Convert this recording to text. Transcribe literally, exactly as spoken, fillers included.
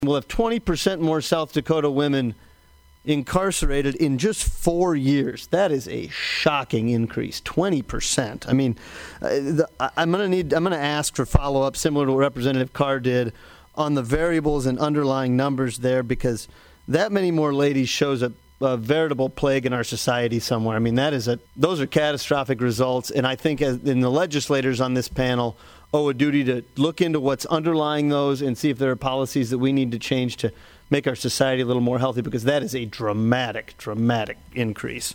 We'll have twenty percent more South Dakota women incarcerated in just four years. That is a shocking increase, twenty percent. I mean, uh, the, I'm going to need, I'm going to ask for follow-up similar to what Representative Carr did on the variables and underlying numbers there, because that many more ladies shows a, a veritable plague in our society somewhere. I mean, that is a, those are catastrophic results, and I think as in the legislators on this panel owe a duty to look into what's underlying those and see if there are policies that we need to change to make our society a little more healthy, because that is a dramatic, dramatic increase.